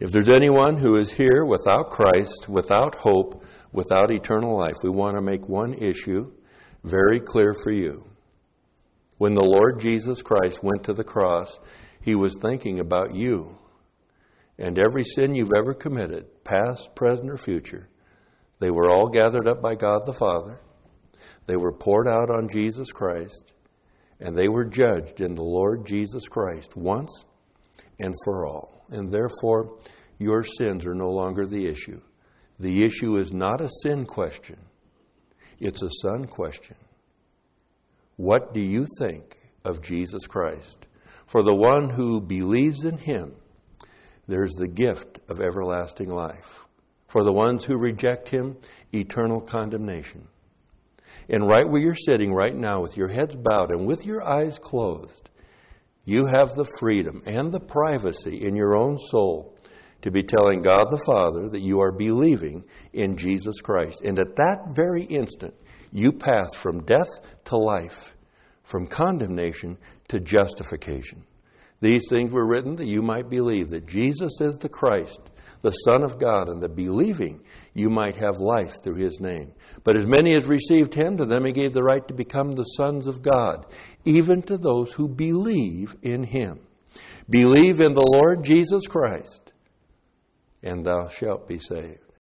If there's anyone who is here without Christ, without hope, without eternal life, we want to make one issue very clear for you. When the Lord Jesus Christ went to the cross, He was thinking about you. And every sin you've ever committed, past, present, or future, they were all gathered up by God the Father. They were poured out on Jesus Christ. And they were judged in the Lord Jesus Christ once and for all. And therefore, your sins are no longer the issue. The issue is not a sin question. It's a son question. What do you think of Jesus Christ? For the one who believes in Him, there's the gift of everlasting life. For the ones who reject Him, eternal condemnation. And right where you're sitting right now with your heads bowed and with your eyes closed, you have the freedom and the privacy in your own soul to be telling God the Father that you are believing in Jesus Christ. And at that very instant, you pass from death to life, from condemnation to justification. These things were written that you might believe that Jesus is the Christ, the Son of God, and that believing you might have life through His name. But as many as received Him, to them He gave the right to become the sons of God, even to those who believe in Him. Believe in the Lord Jesus Christ, and thou shalt be saved.